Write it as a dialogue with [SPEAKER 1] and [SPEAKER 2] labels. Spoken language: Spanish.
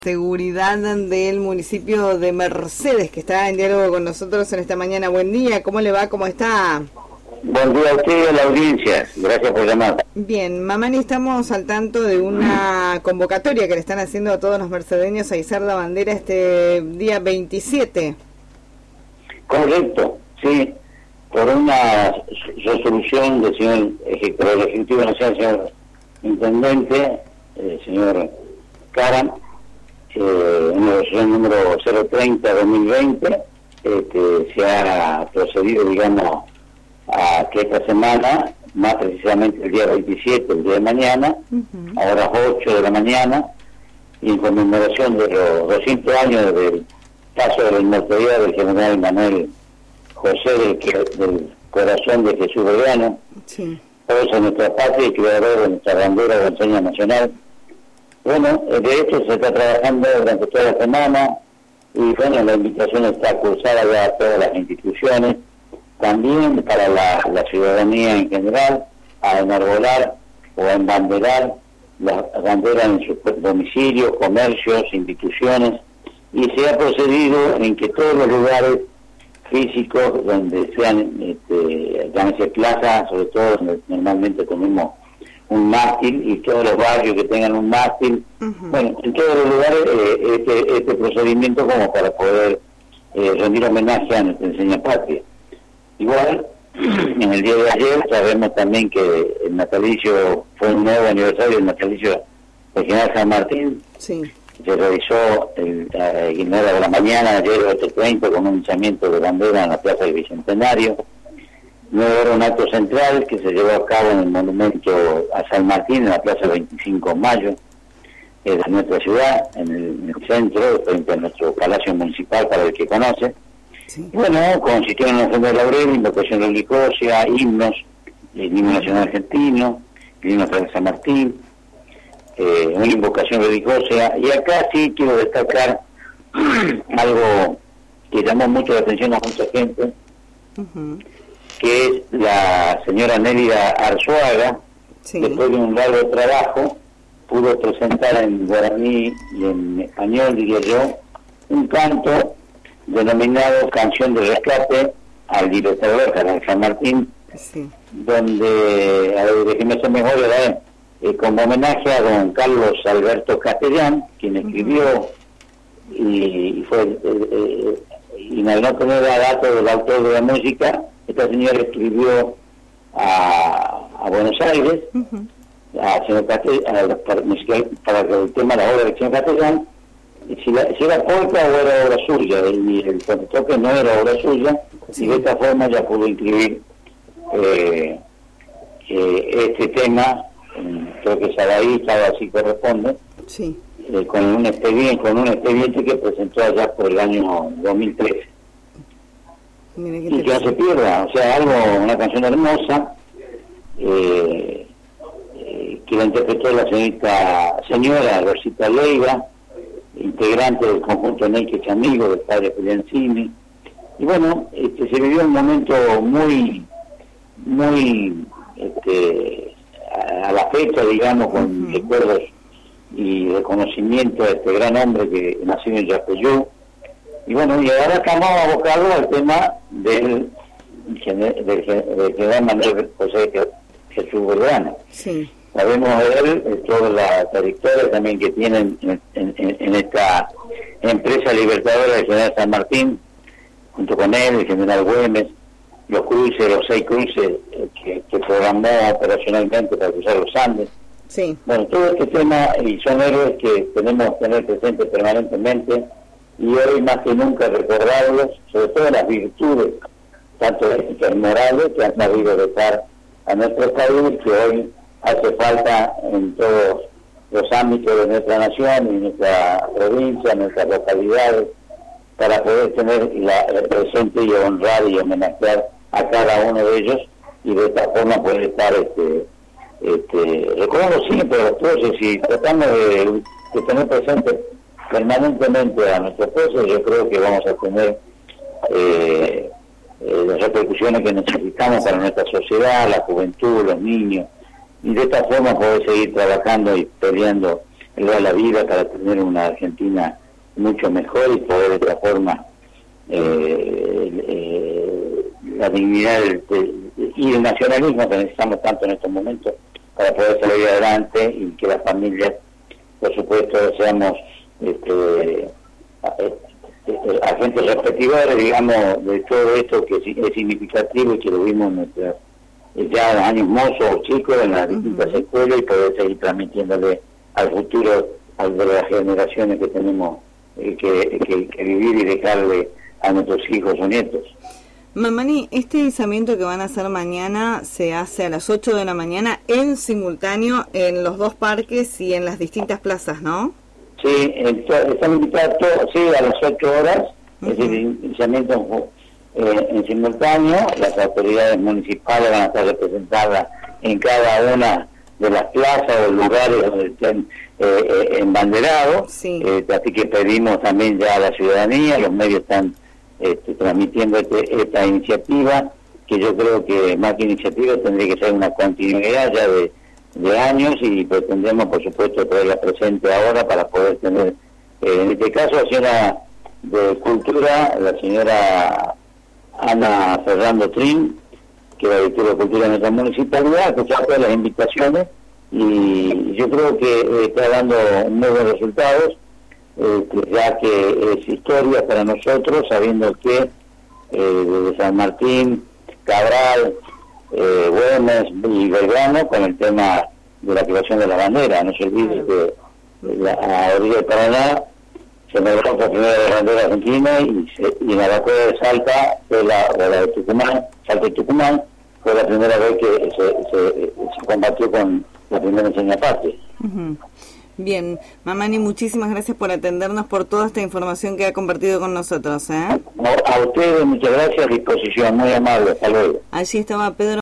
[SPEAKER 1] Seguridad del municipio de Mercedes, que está en diálogo con nosotros en esta mañana. Buen día, ¿cómo le va? ¿Cómo está?
[SPEAKER 2] Buen día a usted y a la audiencia. Gracias por llamar.
[SPEAKER 1] Bien, Mamani, estamos al tanto de una convocatoria que le están haciendo a todos los mercedeños a izar la bandera este día 27.
[SPEAKER 2] Correcto, sí. Por una resolución del señor Ejecutivo Nacional, señor Intendente, señor Caram, en la resolución número 030-2020, se ha procedido, digamos, a que esta semana, más precisamente el día 27, el día de mañana, a las 8 de la mañana, y en conmemoración de los 200 años del paso de la inmortalidad del general Manuel José del corazón de Jesús Belgrano, sí. Todos en nuestra patria y creador de nuestra bandera de enseña nacional. Bueno, de esto se está trabajando durante toda la semana y bueno, la invitación está cursada ya a todas las instituciones, también para la ciudadanía en general, a enarbolar o a embanderar las banderas en sus domicilios, comercios, instituciones, y se ha procedido en que todos los lugares físicos donde sean, llámese plazas, sobre todo donde normalmente tenemos un mástil, y todos los barrios que tengan un mástil, bueno, en todos los lugares este procedimiento como para poder rendir homenaje a nuestra enseña patria. Igual, en el día de ayer sabemos también que el natalicio fue un nuevo aniversario del natalicio del general San Martín. Sí. Se realizó en hora de la mañana, ayer 8:30, con un izamiento de bandera en la Plaza del Bicentenario. Luego era un acto central que se llevó a cabo en el monumento a San Martín, en la Plaza 25 de Mayo, de nuestra ciudad, en el centro, frente a nuestro Palacio Municipal, para el que conoce. Sí. Bueno, consistió en una ofrenda de laurel, invocación religiosa, himnos, el himno nacional argentino, el himno de San Martín, una invocación religiosa, y acá sí quiero destacar algo que llamó mucho la atención a mucha gente, que es la señora Nélida Arzuaga. Sí. Después de un largo trabajo, pudo presentar en guaraní y en español, diría yo, un canto denominado Canción de Rescate al libertador general San Martín, sí. Donde, a ver, déjeme ser mejor, como homenaje a don Carlos Alberto Castellán, quien escribió y fue, y no tener datos del autor de la música, esta señora escribió a Buenos Aires, a señor para el tema de la obra del señor Castellán, si era polka o era obra suya, y el contestó que no era obra suya, sí. Y de esta forma ya pudo inscribir este tema, creo que Sabaísta así corresponde, sí. Con un expediente que presentó allá por el año 2013. Y que no se pierda, o sea, una canción hermosa, que la interpretó la señora Rosita Leiva, integrante del conjunto Neques Amigos del padre Julián Cini. Y bueno, se vivió un momento muy a la fecha, digamos, con recuerdos y reconocimiento a este gran hombre que nació en Yapeyú. Y bueno, y ahora estamos abocados al tema del general Manuel José Jesús Belgrano. Sí. Sabemos de él toda la trayectoria también que tienen en esta empresa libertadora del general San Martín, junto con él, el general Güemes, los 6 cruces que programó operacionalmente para cruzar los Andes. Sí. Bueno, todo este tema, y son héroes que tenemos que tener presentes permanentemente, y hoy más que nunca recordarlos, sobre todo las virtudes, tanto éticas y morales, que han sabido dejar a nuestro país, que hoy hace falta en todos los ámbitos de nuestra nación y nuestra provincia, nuestras localidades, para poder tener presente y honrar y homenajear a cada uno de ellos, y de esta forma poder estar recordando siempre los procesos y tratando de tener presente permanentemente a nuestros procesos. Yo creo que vamos a tener las repercusiones que necesitamos para nuestra sociedad, la juventud, los niños, y de esta forma poder seguir trabajando y peleando la vida para tener una Argentina mucho mejor y poder de esta forma la dignidad y el nacionalismo que necesitamos tanto en estos momentos para poder salir adelante y que las familias, por supuesto, seamos agentes respectivos, digamos, de todo esto que es significativo y que lo vimos ya en los años mozos, chicos, en las distintas escuelas, y poder seguir transmitiéndole al futuro, de las generaciones que tenemos que vivir y dejarle a nuestros hijos o nietos.
[SPEAKER 1] Mamani, este izamiento que van a hacer mañana se hace a las 8 de la mañana en simultáneo en los dos parques y en las distintas plazas, ¿no?
[SPEAKER 2] Sí, están invitados todos, sí, a las 8 horas, es el izamiento en simultáneo. Las autoridades municipales van a estar representadas en cada una de las plazas o lugares donde estén embanderados,
[SPEAKER 1] sí.
[SPEAKER 2] Así que pedimos también ya a la ciudadanía, los medios están transmitiendo esta iniciativa, que yo creo que más que iniciativa tendría que ser una continuidad ya de años, y pretendemos por supuesto traerla presente ahora para poder tener, en este caso la señora de Cultura, la señora Ana Fernando Trin, que es la directora de Cultura de nuestra municipalidad, escuchar todas las invitaciones, y yo creo que está dando muy buenos resultados, ya que es historia para nosotros, sabiendo que desde San Martín, Cabral, Güemes y Belgrano, con el tema de la creación de la bandera. No se olvide que a orilla de Paraná se logró por primera vez la bandera argentina, y en la batalla de Salta, la de Tucumán, Salta y Tucumán, fue la primera vez que se combatió con la primera enseña patria.
[SPEAKER 1] Bien, Mamani, muchísimas gracias por atendernos, por toda esta información que ha compartido con nosotros.
[SPEAKER 2] A ustedes muchas gracias, a disposición, muy amable, hasta luego.
[SPEAKER 1] Allí estaba Pedro